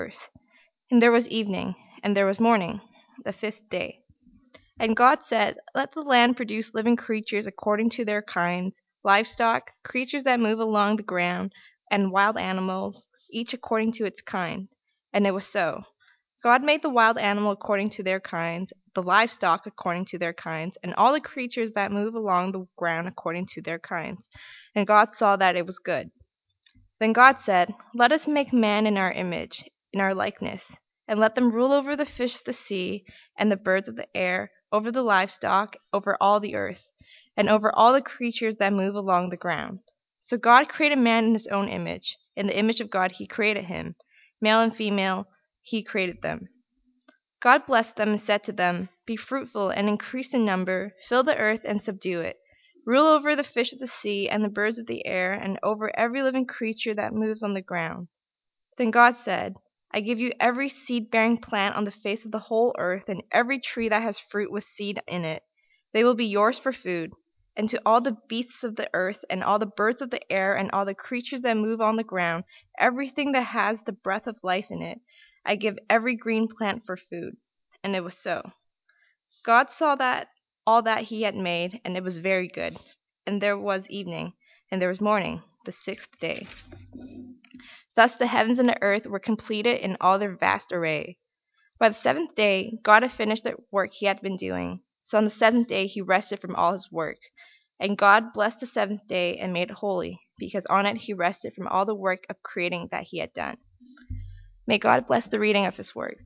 earth. And there was evening, and there was morning, the fifth day. And God said, let the land produce living creatures according to their kinds, livestock, creatures that move along the ground, and wild animals, each according to its kind. And it was so. God made the wild animal according to their kinds, the livestock according to their kinds, and all the creatures that move along the ground according to their kinds. And God saw that it was good. Then God said, let us make man in our image, in our likeness, and let them rule over the fish of the sea, and the birds of the air, over the livestock, over all the earth, and over all the creatures that move along the ground. So God created man in his own image. In the image of God he created him. Male and female he created them. God blessed them and said to them, be fruitful and increase in number, fill the earth and subdue it. Rule over the fish of the sea and the birds of the air, and over every living creature that moves on the ground. Then God said, I give you every seed-bearing plant on the face of the whole earth, and every tree that has fruit with seed in it. They will be yours for food. And to all the beasts of the earth, and all the birds of the air, and all the creatures that move on the ground, everything that has the breath of life in it, I give every green plant for food. And it was so. God saw that all that he had made, and it was very good. And there was evening, and there was morning, the sixth day. Thus the heavens and the earth were completed in all their vast array. By the seventh day, God had finished the work he had been doing. So on the seventh day he rested from all his work. And God blessed the seventh day and made it holy, because on it he rested from all the work of creating that he had done. May God bless the reading of his word.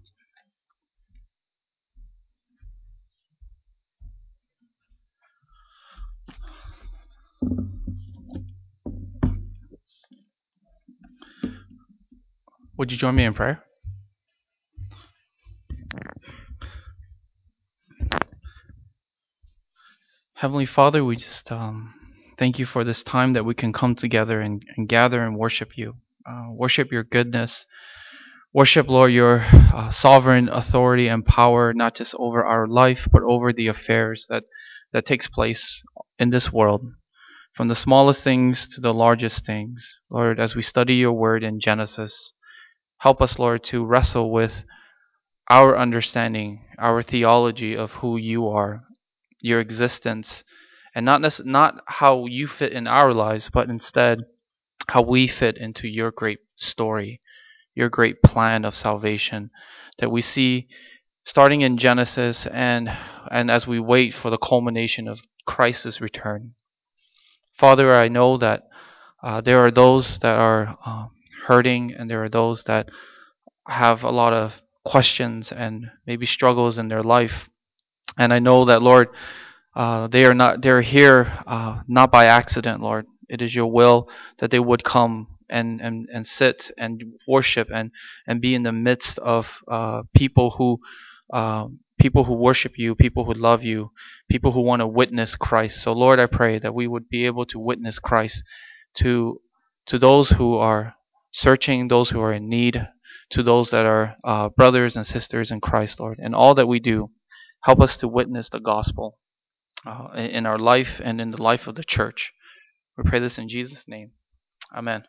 Would you join me in prayer? Heavenly Father, we just thank you for this time that we can come together and gather and worship you. Worship your goodness. Worship, Lord, your sovereign authority and power, not just over our life, but over the affairs that takes place in this world. From the smallest things to the largest things. Lord, as we study your word in Genesis, help us, Lord, to wrestle with our understanding, our theology of who you are, your existence, and not how you fit in our lives, but instead how we fit into your great story, your great plan of salvation that we see starting in Genesis and as we wait for the culmination of Christ's return. Father, I know that there are those that are hurting, and there are those that have a lot of questions and maybe struggles in their life. And I know that, Lord, they're here not by accident, Lord. It is your will that they would come and sit and worship and be in the midst of people who worship you, people who love you, people who want to witness Christ. So Lord, I pray that we would be able to witness Christ to those who are searching, those who are in need, to those that are brothers and sisters in Christ, Lord. And all that we do, help us to witness the gospel in our life and in the life of the church. We pray this in Jesus' name. Amen.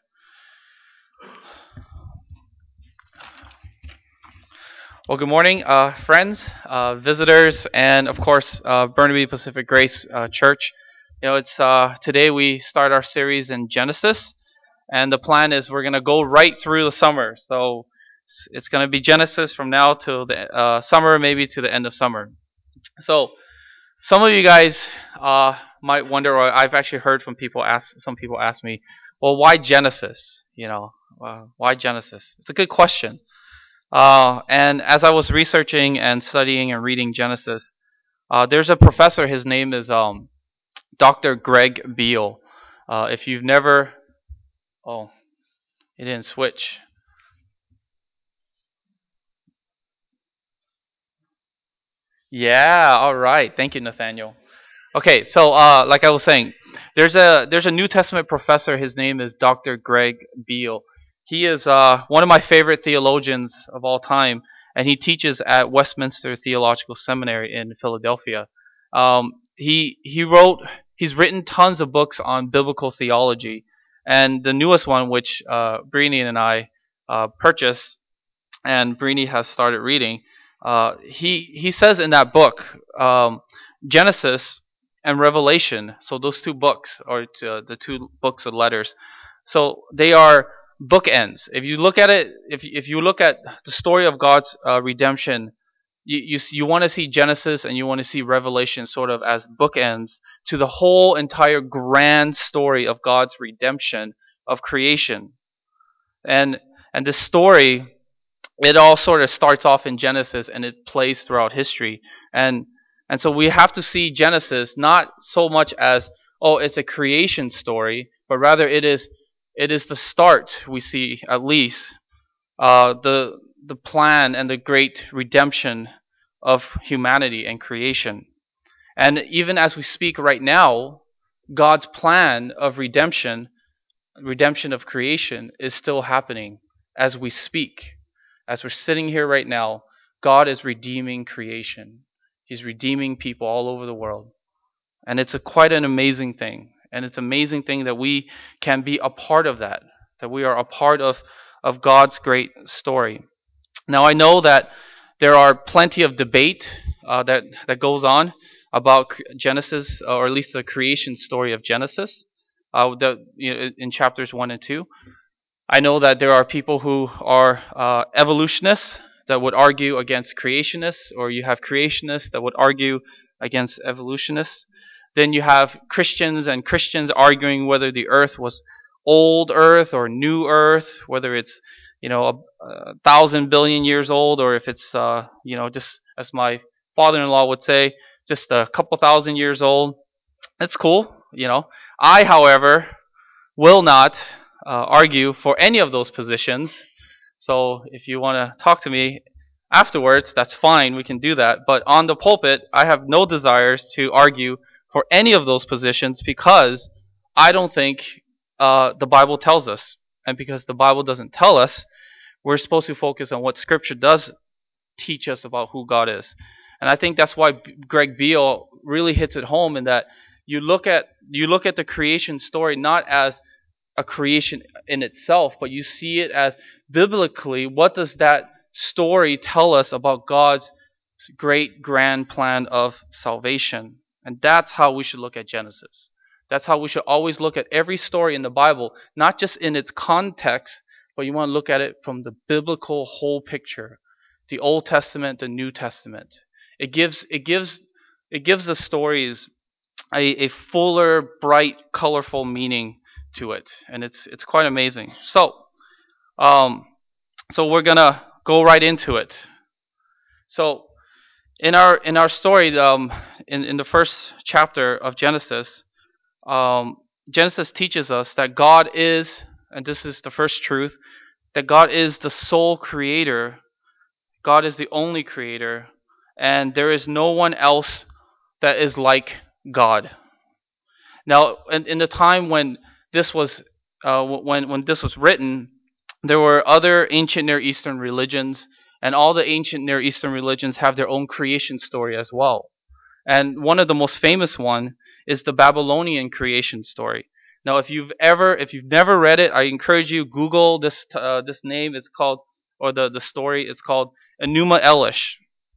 Well, good morning, friends, visitors, and of course, Burnaby Pacific Grace Church. You know, it's today we start our series in Genesis, and the plan is we're going to go right through the summer. So it's going to be Genesis from now till the summer, maybe to the end of summer. So some of you guys might wonder, or I've actually heard from some people ask me, well, why Genesis? You know, why Genesis? It's a good question. And as I was researching and studying and reading Genesis, there's a professor. His name is Dr. Greg Beale. If you've never, oh, it didn't switch. Yeah, all right. Thank you, Nathaniel. Okay, so like I was saying, there's a New Testament professor. His name is Dr. Greg Beale. He is one of my favorite theologians of all time, and he teaches at Westminster Theological Seminary in Philadelphia. He's written tons of books on biblical theology, and the newest one, which Brittany and I purchased, and Brini has started reading, he says in that book, Genesis and Revelation. So those two books are the two books of letters. So they are bookends. If you look at it, if you look at the story of God's redemption, you want to see Genesis and you want to see Revelation sort of as bookends to the whole entire grand story of God's redemption of creation. And this story, it all sort of starts off in Genesis and it plays throughout history. And so we have to see Genesis not so much as, oh, it's a creation story, but rather it is the start, we see at least, the plan and the great redemption of humanity and creation. And even as we speak right now, God's plan of redemption of creation, is still happening as we speak. As we're sitting here right now, God is redeeming creation. He's redeeming people all over the world. And it's quite an amazing thing. And it's an amazing thing that we can be a part of that we are a part of God's great story. Now, I know that there are plenty of debate that goes on about Genesis, or at least the creation story of Genesis, in chapters 1 and 2. I know that there are people who are evolutionists that would argue against creationists, or you have creationists that would argue against evolutionists. Then you have Christians arguing whether the earth was old earth or new earth, whether it's, a thousand billion years old, or if it's, just as my father-in-law would say, just a couple thousand years old. It's cool. I, however, will not argue for any of those positions. So if you want to talk to me afterwards, that's fine. We can do that. But on the pulpit, I have no desires to argue for any of those positions, because I don't think the Bible tells us. And because the Bible doesn't tell us, we're supposed to focus on what Scripture does teach us about who God is. And I think that's why Greg Beale really hits it home, in that you look at the creation story not as a creation in itself, but you see it as, biblically, what does that story tell us about God's great grand plan of salvation? And that's how we should look at Genesis. That's how we should always look at every story in the Bible, not just in its context, but you want to look at it from the biblical whole picture, the Old Testament, the New Testament. It gives the stories a fuller, bright, colorful meaning to it, and it's quite amazing. Um, so we're gonna go right into it. So in our story, in the first chapter of Genesis, Genesis teaches us that God is, and this is the first truth, that God is the sole creator. God is the only creator, and there is no one else that is like God. Now, in the time when this was when this was written, there were other ancient Near Eastern religions, and all the ancient Near Eastern religions have their own creation story as well. And one of the most famous one is the Babylonian creation story. Now, if you've never read it, I encourage you, Google this name. It's called, or the story. It's called Enuma Elish.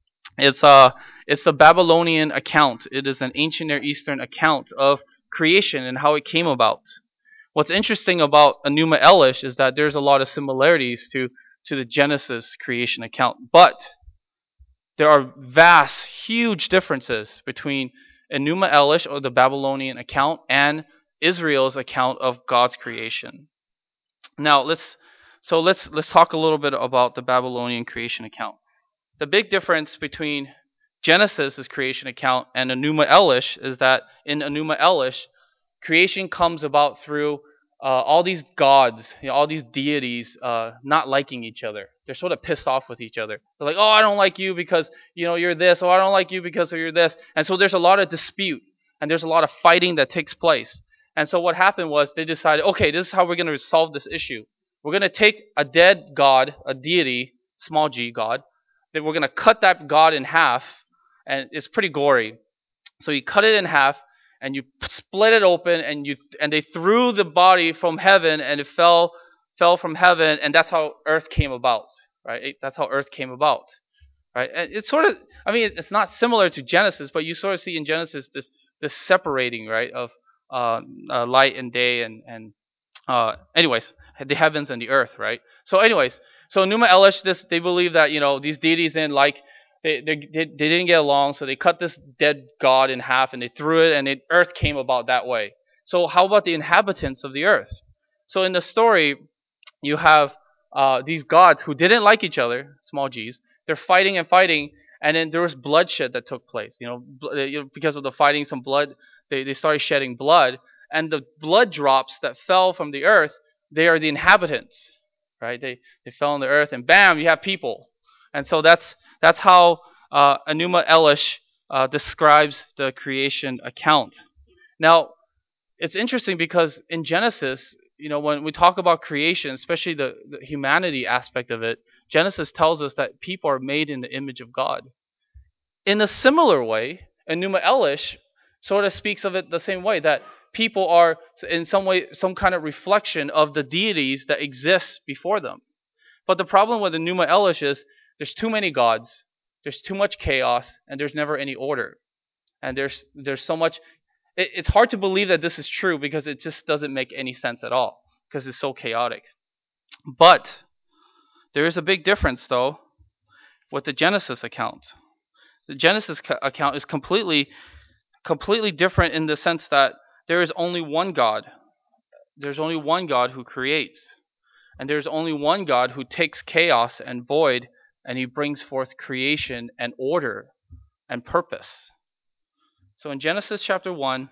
It's the Babylonian account. It is an ancient Near Eastern account of creation and how it came about. What's interesting about Enuma Elish is that there's a lot of similarities to the Genesis creation account, but there are vast, huge differences between Enuma Elish, or the Babylonian account, and Israel's account of God's creation. Now let's talk a little bit about the Babylonian creation account. The big difference between Genesis' creation account and Enuma Elish is that in Enuma Elish, creation comes about through all these gods, all these deities not liking each other. They're sort of pissed off with each other. They're like, oh, I don't like you because you're this. Oh, I don't like you because you're this. And so there's a lot of dispute, and there's a lot of fighting that takes place. And so what happened was they decided, okay, this is how we're going to solve this issue. We're going to take a dead god, a deity, small g god, that we're going to cut that god in half, and it's pretty gory. So you cut it in half, and you split it open, and they threw the body from heaven, and it fell from heaven, and that's how earth came about. right? That's how Earth came about, right? And it's sort of, I mean, it's not similar to Genesis, but you sort of see in Genesis this separating, right, of light and day, and anyways, the heavens and the earth, right? So anyways, so Numa Elish, this, they believe that, these deities didn't like, they didn't get along, so they cut this dead god in half and they threw it, and earth came about that way. So how about the inhabitants of the earth? So in the story, you have these gods who didn't like each other, small g's. They're fighting and fighting, and then there was bloodshed that took place. Because of the fighting, some blood, they started shedding blood, and the blood drops that fell from the earth, they are the inhabitants, right? They fell on the earth, and bam, you have people. And so that's how Enuma Elish describes the creation account. Now, it's interesting because in Genesis, when we talk about creation, especially the humanity aspect of it, Genesis tells us that people are made in the image of God. In a similar way, Enuma Elish sort of speaks of it the same way, that people are in some way some kind of reflection of the deities that exist before them. But the problem with Enuma Elish is there's too many gods, there's too much chaos, and there's never any order. And there's so much. It's hard to believe that this is true because it just doesn't make any sense at all because it's so chaotic. But there is a big difference, though, with the Genesis account. The Genesis account is completely different in the sense that there is only one God. There's only one God who creates. And there's only one God who takes chaos and void, and he brings forth creation and order and purpose. So in Genesis chapter 1,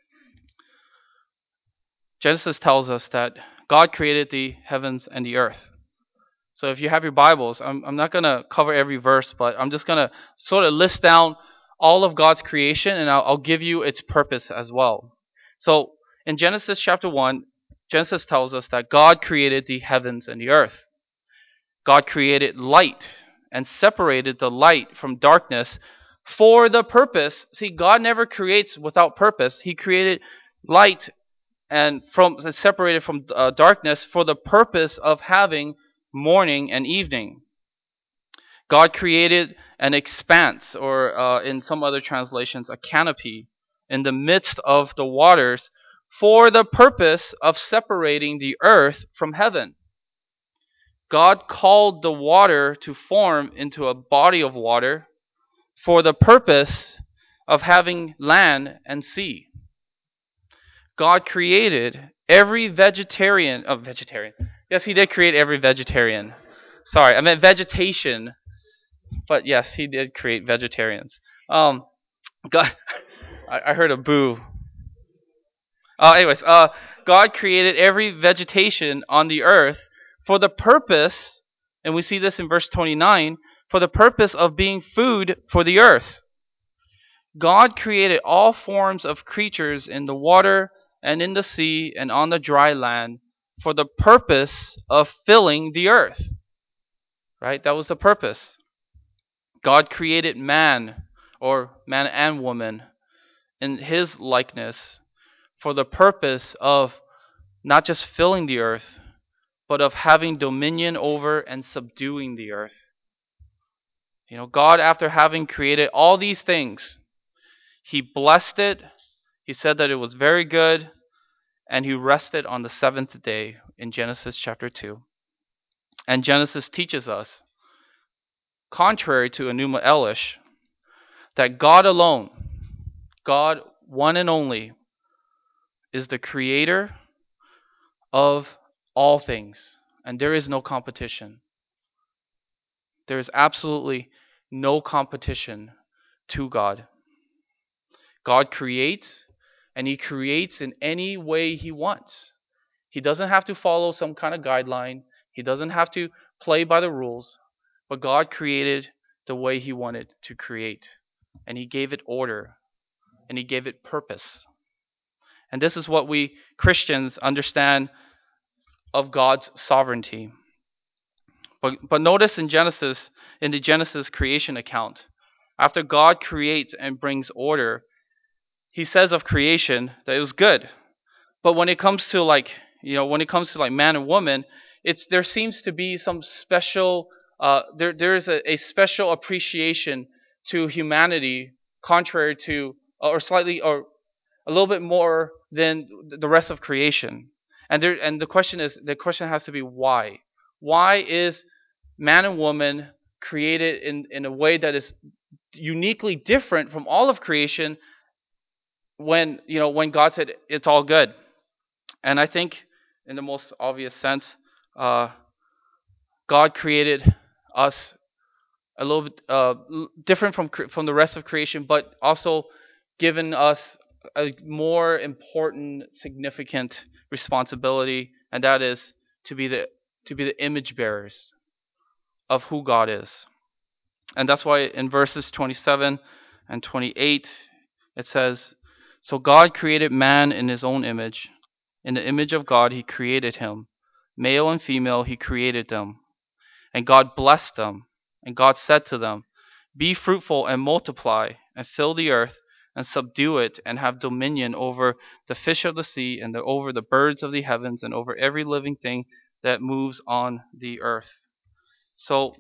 Genesis tells us that God created the heavens and the earth. So if you have your Bibles, I'm not going to cover every verse, but I'm just going to sort of list down all of God's creation, and I'll give you its purpose as well. So in Genesis chapter 1, Genesis tells us that God created the heavens and the earth. God created light and separated the light from darkness for the purpose. See, God never creates without purpose. He created light and separated from darkness for the purpose of having morning and evening. God created an expanse, or in some other translations, a canopy in the midst of the waters for the purpose of separating the earth from heaven. God called the water to form into a body of water for the purpose of having land and sea. God created every vegetarian. Yes, he did create every vegetarian. Sorry, I meant vegetation. But yes, he did create vegetarians. God, I heard a boo. Anyways, God created every vegetation on the earth for the purpose, and we see this in verse 29, for the purpose of being food for the earth. God created all forms of creatures in the water and in the sea and on the dry land for the purpose of filling the earth. Right? That was the purpose. God created man, or man and woman, in his likeness for the purpose of not just filling the earth, but of having dominion over and subduing the earth. God, after having created all these things, he blessed it, he said that it was very good, and he rested on the seventh day in Genesis chapter 2. And Genesis teaches us, contrary to Enuma Elish, that God alone, God one and only, is the creator of all things, and there is no competition. There is absolutely no competition to God. God creates, and he creates in any way he wants. He doesn't have to follow some kind of guideline. He doesn't have to play by the rules. But God created the way he wanted to create. And he gave it order. And he gave it purpose. And this is what we Christians understand of God's sovereignty. But notice in the Genesis creation account, after God creates and brings order, he says of creation that it was good. But when it comes to like man and woman, there seems to be some special there is a special appreciation to humanity, contrary to or slightly or a little bit more than the rest of creation. And the question has to be why? Why is man and woman created in a way that is uniquely different from all of creation when when God said it's all good? And I think in the most obvious sense, uh, God created us a little bit different from the rest of creation, but also given us a more important, significant responsibility, and that is to be the image bearers of who God is. And that's why in verses 27 and 28 it says, "So God created man in his own image. In the image of God he created him. Male and female he created them. And God blessed them. And God said to them, 'Be fruitful and multiply, and fill the earth, and subdue it, and have dominion over the fish of the sea, and over the birds of the heavens, and over every living thing that moves on the earth.'" So,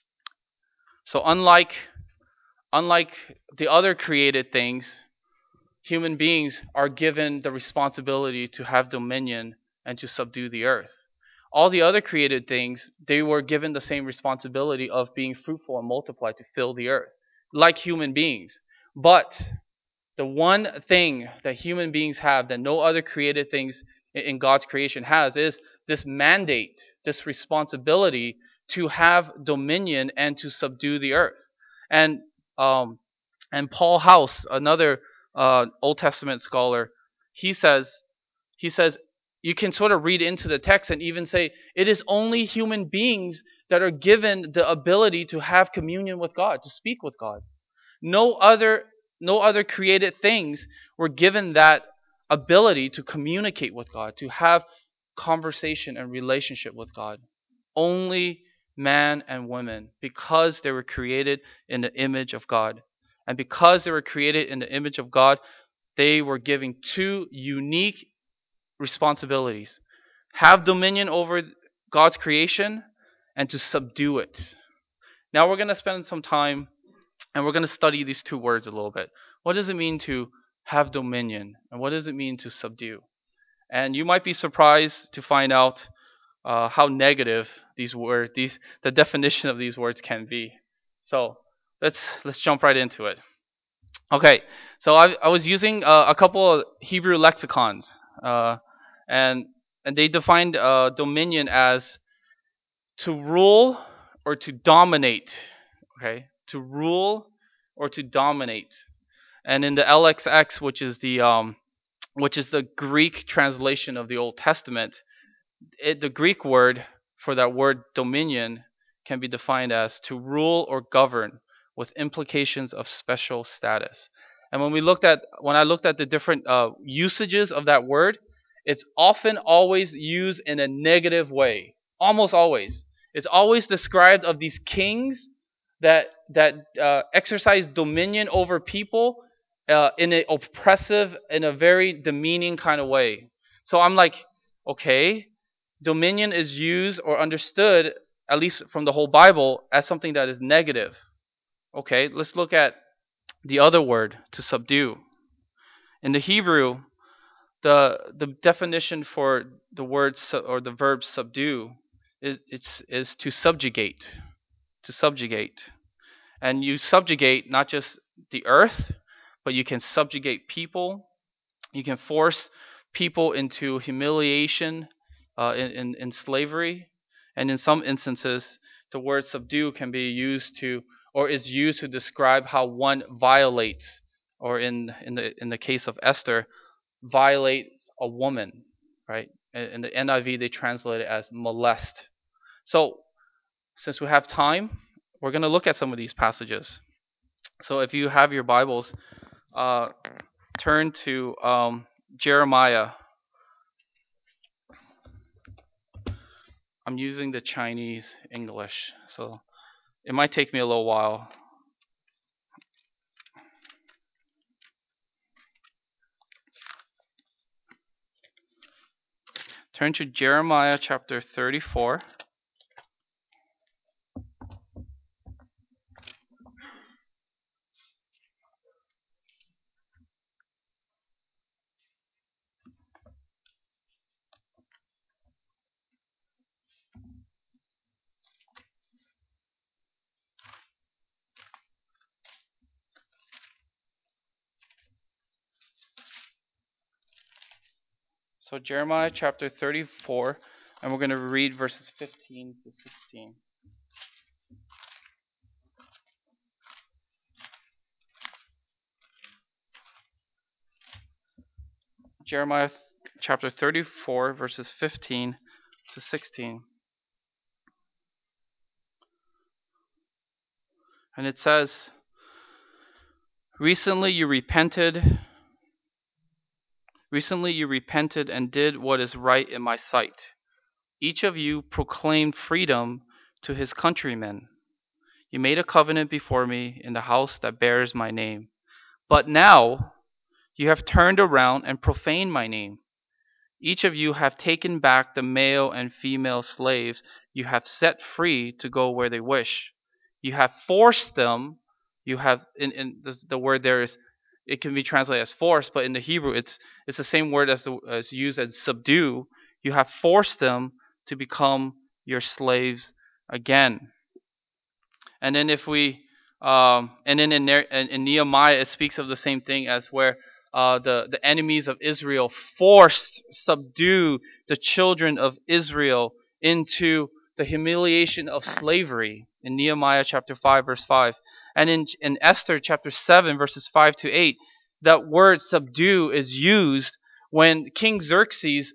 unlike the other created things, human beings are given the responsibility to have dominion and to subdue the earth. All the other created things, they were given the same responsibility of being fruitful and multiply to fill the earth, like human beings. But the one thing that human beings have that no other created things in God's creation has is this mandate, this responsibility to have dominion and to subdue the earth. And um, and Paul House, another Old Testament scholar, he says he says you can sort of read into the text and even say it is only human beings that are given the ability to have communion with God, to speak with God. No other no other created things were given that ability to communicate with God, to have conversation and relationship with God. Only man and women, because they were created in the image of God. And because they were created in the image of God, they were given two unique responsibilities: have dominion over God's creation and to subdue it. Now we're going to spend some time and we're going to study these two words a little bit. What does it mean to have dominion? And what does it mean to subdue? And you might be surprised to find out how negative the definition of these words can be. So let's jump right into it. Okay, so I was using a couple of Hebrew lexicons, uh, and they defined dominion as to rule or to dominate. Okay, to rule or to dominate. And in the LXX, which is the Greek translation of the Old Testament, the Greek word for that word dominion can be defined as to rule or govern with implications of special status. And when I looked at the different usages of that word, it's often always used in a negative way. Almost always, it's always described of these kings that exercise dominion over people in an oppressive, in a very demeaning kind of way. So I'm like, okay, dominion is used or understood, at least from the whole Bible, as something that is negative. Okay, let's look at the other word, to subdue. In the Hebrew, the definition for the word or the verb subdue is to subjugate, to subjugate. And you subjugate not just the earth, but you can subjugate people. You can force people into humiliation, in slavery, and in some instances, the word subdue can be used to, or is used to describe how one violates, or in the case of Esther, violates a woman, right? In the NIV, they translate it as molest. So, since we have time, we're going to look at some of these passages. So, if you have your Bibles, uh, turn to Jeremiah. I'm using the Chinese English, so it might take me a little while. Turn to Jeremiah chapter 34. So Jeremiah chapter 34, and we're going to read verses 15 to 16. Jeremiah chapter 34, verses 15 to 16. And it says, Recently you repented. Recently you repented and did what is right in my sight. Each of you proclaimed freedom to his countrymen. You made a covenant before me in the house that bears my name. But now you have turned around and profaned my name. Each of you have taken back the male and female slaves you have set free to go where they wish. You have forced them. You have in the word there is, it can be translated as force, but in the Hebrew it's the same word as used as subdue. You have forced them to become your slaves again. And then if we, and then in Nehemiah, it speaks of the same thing as where the enemies of Israel forced, subdue the children of Israel into the humiliation of slavery in Nehemiah chapter 5, verse 5. And in Esther chapter 7, verses 5 to 8, that word subdue is used when King Xerxes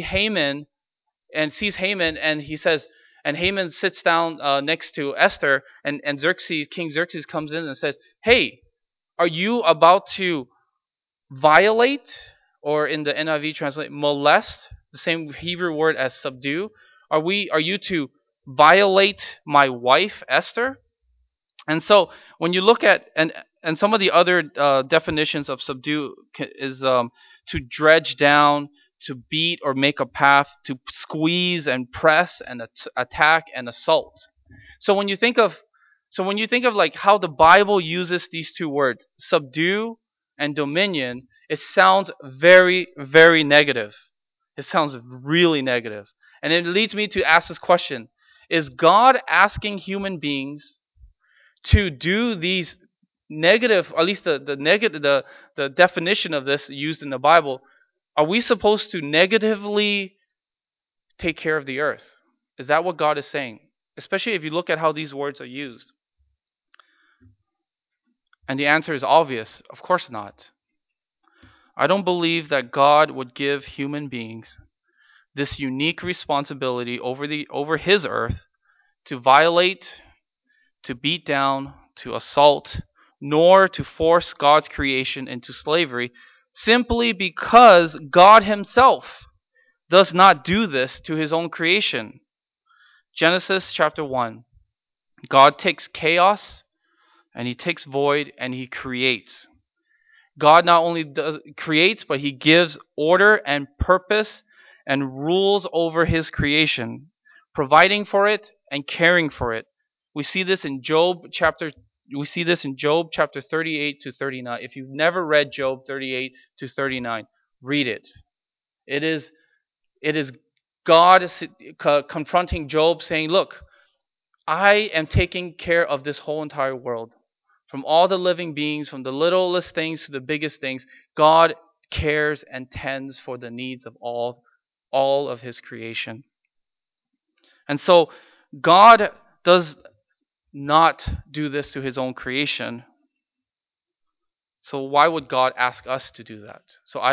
sees Haman, and he says, and Haman sits down next to Esther, and King Xerxes comes in and says, "Hey, are you about to violate, or in the NIV translate, molest, the same Hebrew word as subdue? Are you to violate my wife Esther?" And so when you look at and some of the other definitions of subdue is to dredge down, to beat or make a path, to squeeze and press and attack and assault. So when you think of like how the Bible uses these two words, subdue and dominion, it sounds very, very negative. It sounds really negative. And it leads me to ask this question: is God asking human beings to do these negative, at least the negative, the definition of this used in the Bible, are we supposed to negatively take care of the earth? Is that what God is saying? Especially if you look at how these words are used. And the answer is obvious. Of course not. I don't believe that God would give human beings this unique responsibility over his earth to violate, to beat down, to assault, nor to force God's creation into slavery, simply because God himself does not do this to his own creation. Genesis chapter 1. God takes chaos and he takes void and he creates. God not only creates, but he gives order and purpose and rules over his creation, providing for it and caring for it. We see this in Job chapter 38 to 39. If you've never read Job 38 to 39, read it. It is God confronting Job saying, "Look, I am taking care of this whole entire world. From all the living beings, from the littlest things to the biggest things, God cares and tends for the needs of all of his creation." And so God does not do this to his own creation. So why would God ask us to do that?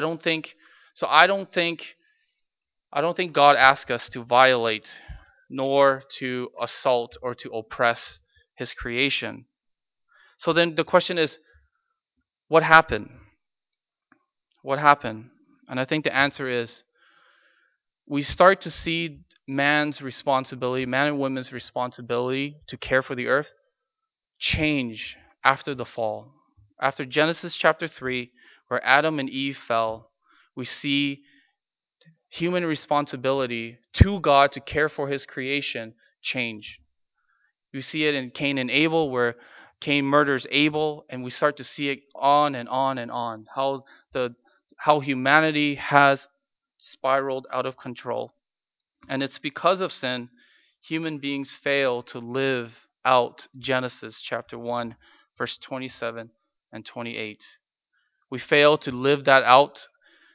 I don't think God asks us to violate nor to assault or to oppress his creation. So then the question is, what happened? What happened? And I think the answer is, we start to see man's responsibility, man and woman's responsibility to care for the earth, change after the fall. After Genesis chapter 3, where Adam and Eve fell, we see human responsibility to God to care for his creation change. We see it in Cain and Abel, where Cain murders Abel, and we start to see it on and on and on, how humanity has spiraled out of control. And it's because of sin, human beings fail to live out Genesis chapter 1, verse 27 and 28. We fail to live that out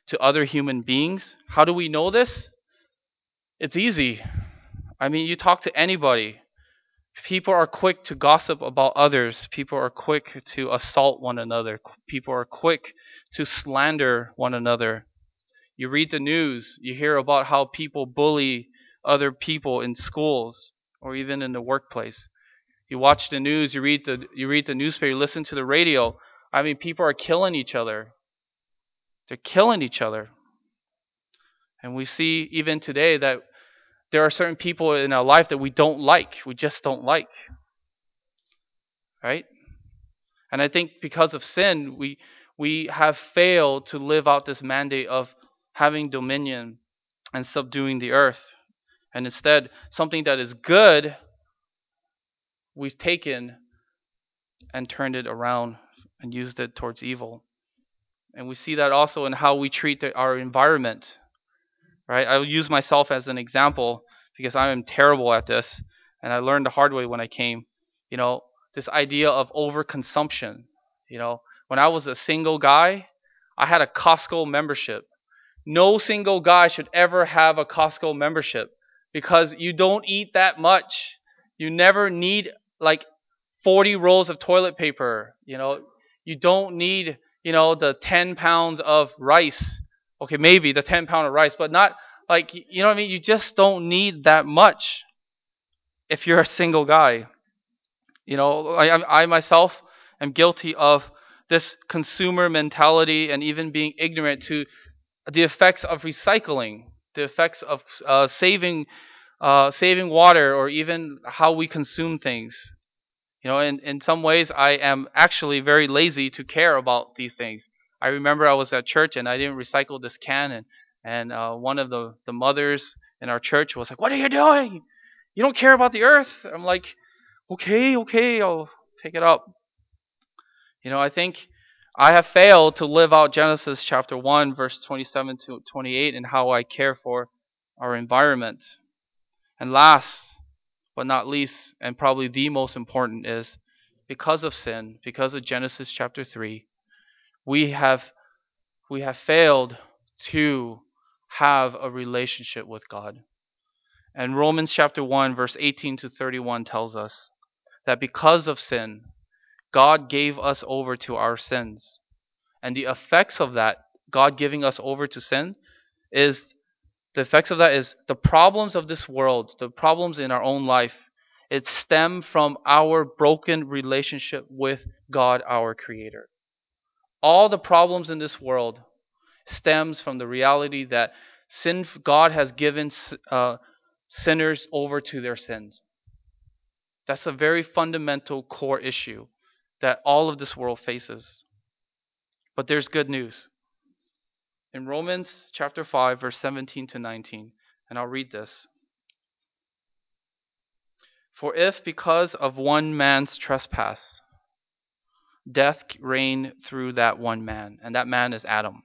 to other human beings. How do we know this? It's easy. I mean, you talk to anybody. People are quick to gossip about others. People are quick to assault one another. People are quick to slander one another. You read the news, you hear about how people bully other people in schools or even in the workplace. You watch the news, you read the newspaper, you listen to the radio. I mean, people are killing each other. They're killing each other. And we see even today that there are certain people in our life that we don't like. We just don't like, right? And I think because of sin, we have failed to live out this mandate of having dominion and subduing the earth. And instead, something that is good, we've taken and turned it around and used it towards evil. And we see that also in how we treat our environment, right? I'll use myself as an example because I am terrible at this, and I learned the hard way when I came. You know, this idea of overconsumption. You know, when I was a single guy, I had a Costco membership. No single guy should ever have a Costco membership because you don't eat that much. You never need like 40 rolls of toilet paper. You know, you don't need, the 10 pounds of rice. Okay, maybe the 10 pound of rice, but not like, you know what I mean? You just don't need that much if you're a single guy. I myself am guilty of this consumer mentality and even being ignorant to the effects of recycling, the effects of saving water, or even how we consume things. In some ways, I am actually very lazy to care about these things. I remember I was at church and I didn't recycle this can, and one of the mothers in our church was like, "What are you doing? You don't care about the earth." I'm like, "Okay, okay, I'll pick it up." I think I have failed to live out Genesis chapter 1, verse 27 to 28, and how I care for our environment. And last but not least, and probably the most important, is because of sin, because of Genesis chapter 3, we have failed to have a relationship with God. And Romans chapter 1, verse 18 to 31 tells us that because of sin, God gave us over to our sins. And the effects of that, God giving us over to sin, is the effects of that is the problems of this world, the problems in our own life. It stem from our broken relationship with God, our Creator. All the problems in this world stems from the reality that God has given sinners over to their sins. That's a very fundamental core issue that all of this world faces. But there's good news. In Romans chapter 5, verse 17 to 19, and I'll read this. For if because of one man's trespass, death reigned through that one man, and that man is Adam,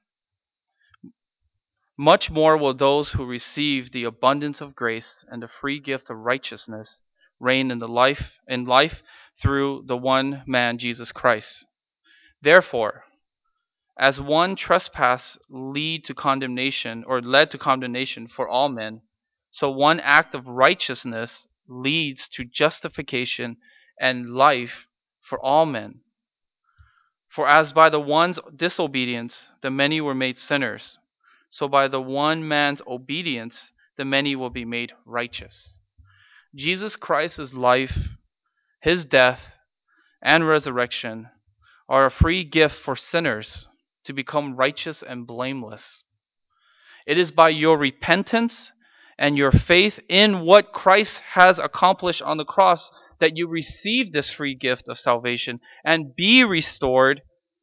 much more will those who receive the abundance of grace and the free gift of righteousness reign in life through the one man, Jesus Christ. Therefore, as one trespass led to condemnation for all men, so one act of righteousness leads to justification and life for all men. For as by the one's disobedience the many were made sinners, so by the one man's obedience the many will be made righteous. Jesus Christ's life, his death, and resurrection are a free gift for sinners to become righteous and blameless. It is by your repentance and your faith in what Christ has accomplished on the cross that you receive this free gift of salvation and be restored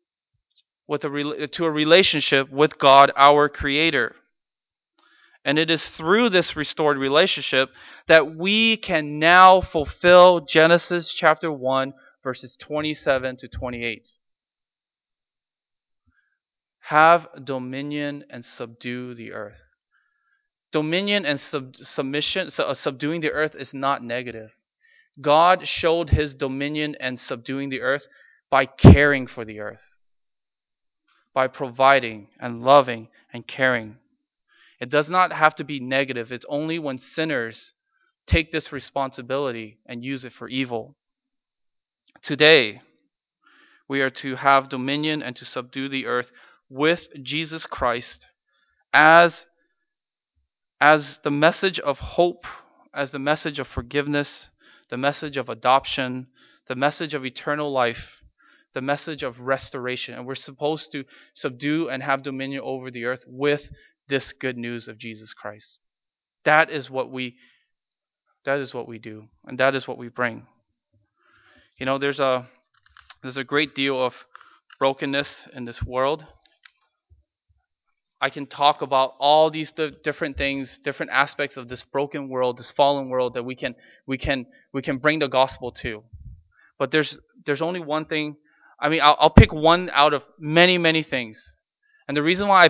to a relationship with God, our Creator. And it is through this restored relationship that we can now fulfill Genesis chapter 1, verses 27 to 28. Have dominion and subdue the earth. Dominion and subduing the earth is not negative. God showed his dominion and subduing the earth by caring for the earth, by providing and loving and caring. It does not have to be negative. It's only when sinners take this responsibility and use it for evil. Today, we are to have dominion and to subdue the earth with Jesus Christ as the message of hope, as the message of forgiveness, the message of adoption, the message of eternal life, the message of restoration. And we're supposed to subdue and have dominion over the earth with this good news of Jesus Christ. That is what we do, and that is what we bring. You know, there's a great deal of brokenness in this world. I can talk about all these different things, different aspects of this broken world, this fallen world that we can we can bring the gospel to. But there's only one thing. I mean, I'll pick one out of many things. And the reason why I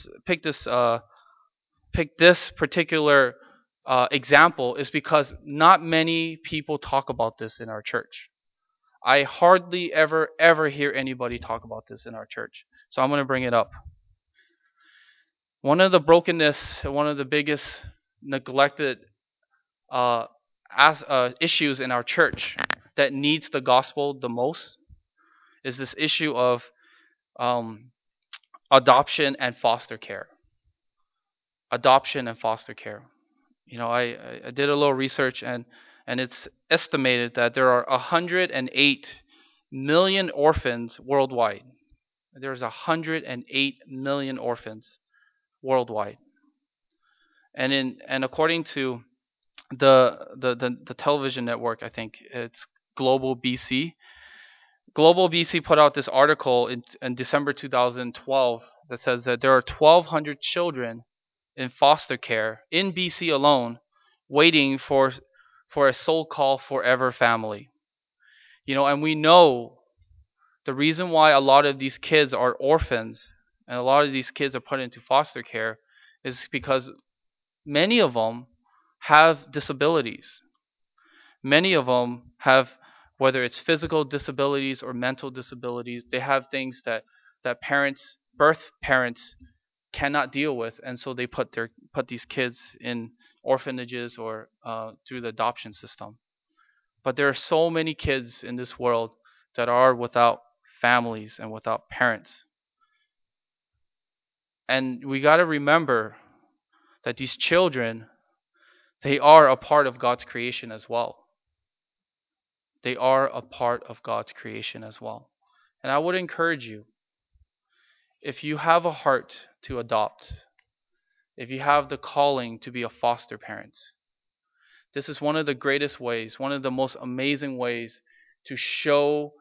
picked this particular example is because not many people talk about this in our church. I hardly ever hear anybody talk about this in our church. So I'm going to bring it up. One of the brokenness, one of the biggest neglected uh, issues in our church that needs the gospel the most is this issue of um, adoption and foster care. Adoption and foster care. You know, I did a little research, and it's estimated that there are 108 million orphans worldwide. There's 108 million orphans worldwide. And according to the television network, I think it's Global BC. Global BC put out this article in December 2012 that says that there are 1,200 children in foster care in BC alone, waiting for a so-called forever family. You know, and we know the reason why a lot of these kids are orphans and a lot of these kids are put into foster care is because many of them have disabilities. Many of them have, whether it's physical disabilities or mental disabilities, they have things that birth parents cannot deal with, and so they put these kids in orphanages or through the adoption system. But there are so many kids in this world that are without families and without parents. And we got to remember that these children, they are a part of God's creation as well. They are a part of God's creation as well. And I would encourage you, if you have a heart to adopt, if you have the calling to be a foster parent, this is one of the greatest ways, one of the most amazing ways to show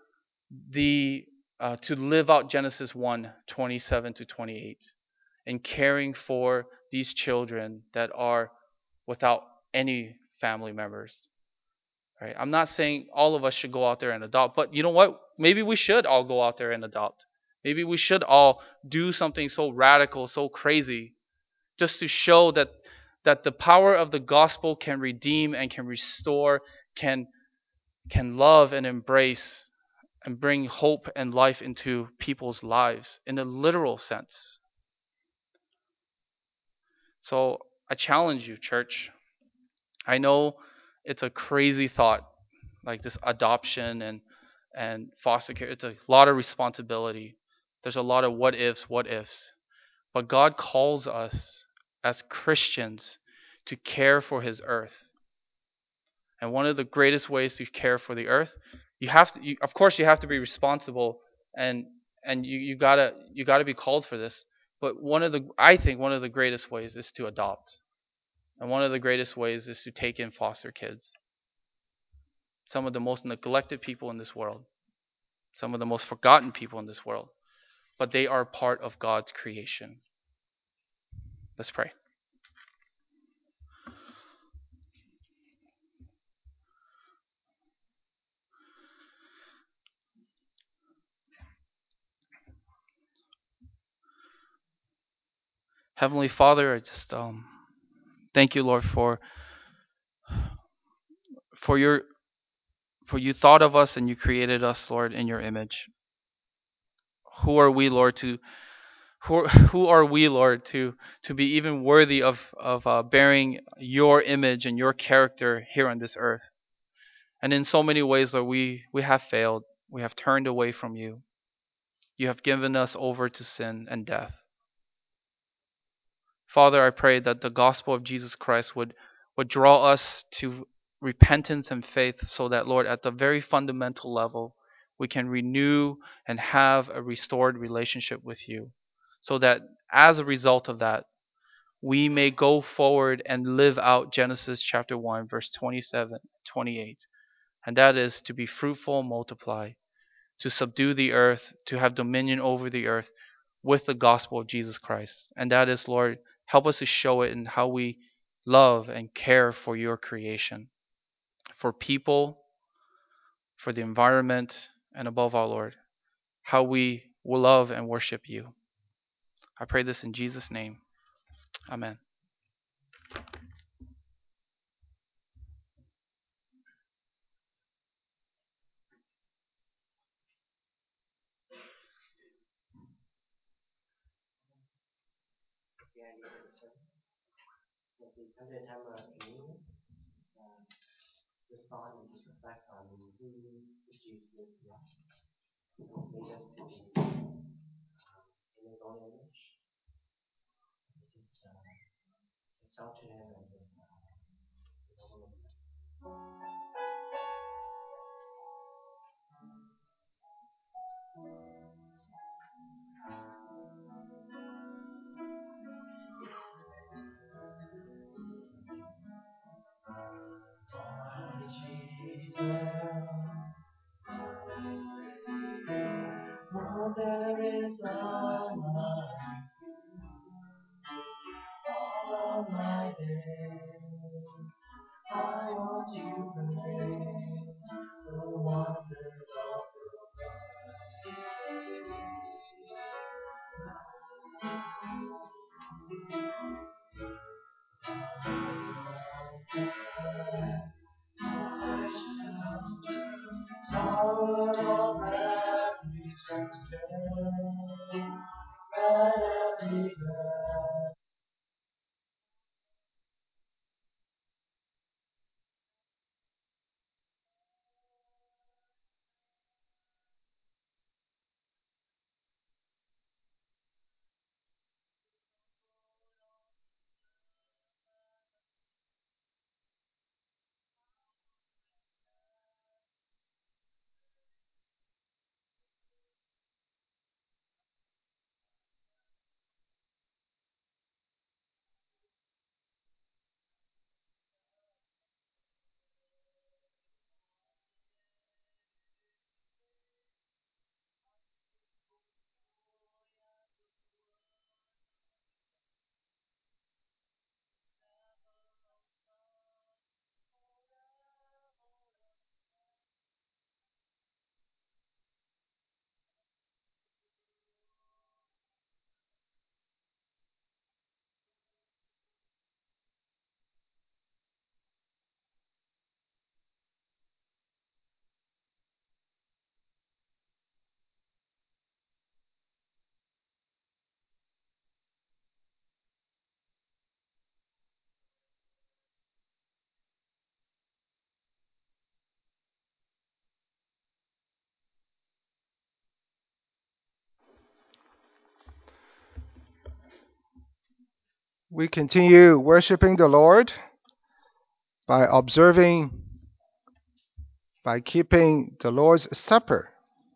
to live out Genesis 1:27 to 28, and caring for these children that are without any family members. Right? I'm not saying all of us should go out there and adopt, but you know what? Maybe we should all go out there and adopt. Maybe we should all do something so radical, so crazy, just to show that the power of the gospel can redeem and can restore, can love and embrace and bring hope and life into people's lives in a literal sense. So I challenge you, church. I know it's a crazy thought, like this adoption and foster care. It's a lot of responsibility. There's a lot of what ifs. But God calls us as Christians to care for his earth. And one of the greatest ways to care for the earth, of course you have to be responsible, and you gotta be called for this. But I think one of the greatest ways is to adopt. And one of the greatest ways is to take in foster kids. Some of the most neglected people in this world, some of the most forgotten people in this world, but they are part of God's creation. Let's pray. Heavenly Father, I just thank you, Lord, for your for you thought of us and you created us, Lord, in your image. Who are we, Lord, Who are we, Lord, to be even worthy of bearing your image and your character here on this earth? And in so many ways, Lord, we have failed. We have turned away from you. You have given us over to sin and death. Father, I pray that the gospel of Jesus Christ would draw us to repentance and faith so that, Lord, at the very fundamental level, we can renew and have a restored relationship with you. So that as a result of that, we may go forward and live out Genesis chapter 1, verse 27, 28. And that is to be fruitful and multiply, to subdue the earth, to have dominion over the earth with the gospel of Jesus Christ. And that is, Lord, help us to show it in how we love and care for your creation, for people, for the environment, and above all, Lord, how we will love and worship you. I pray this in Jesus' name. Amen. We continue worshiping the Lord by observing, by keeping the Lord's Supper.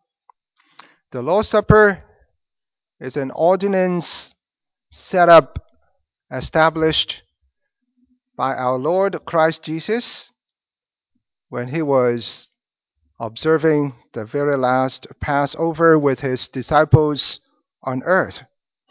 The Lord's Supper is an ordinance set up, established by our Lord Christ Jesus when he was observing the very last Passover with his disciples on earth.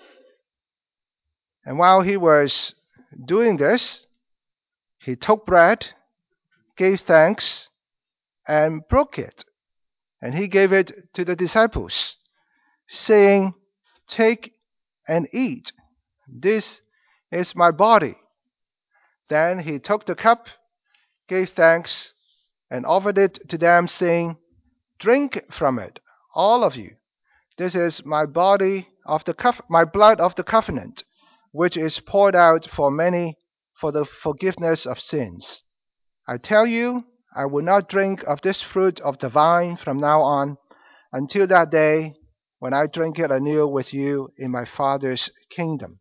And while he was doing this, he took bread, gave thanks, and broke it. And he gave it to the disciples, saying, "Take and eat. This is my body." Then he took the cup, gave thanks, and offered it to them, saying, "Drink from it, all of you. This is my my blood of the covenant, which is poured out for many for the forgiveness of sins. I tell you, I will not drink of this fruit of the vine from now on until that day when I drink it anew with you in my Father's kingdom.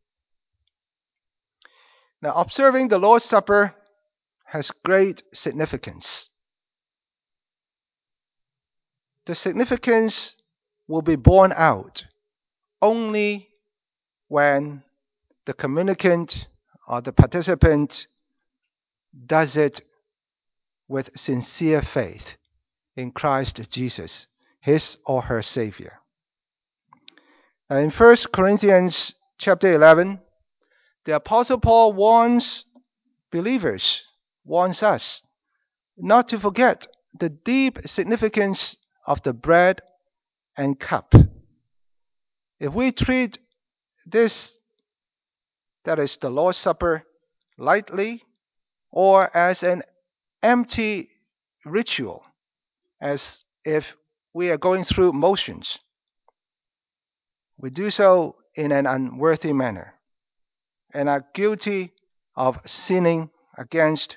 Now, observing the Lord's Supper has great significance. The significance will be borne out only when the communicant or the participant does it with sincere faith in Christ Jesus, his or her Savior. Now in 1 Corinthians chapter 11, the Apostle Paul warns us not to forget the deep significance of the bread and cup. If we treat this, that is the Lord's Supper, lightly or as an empty ritual, as if we are going through motions, we do so in an unworthy manner and are guilty of sinning against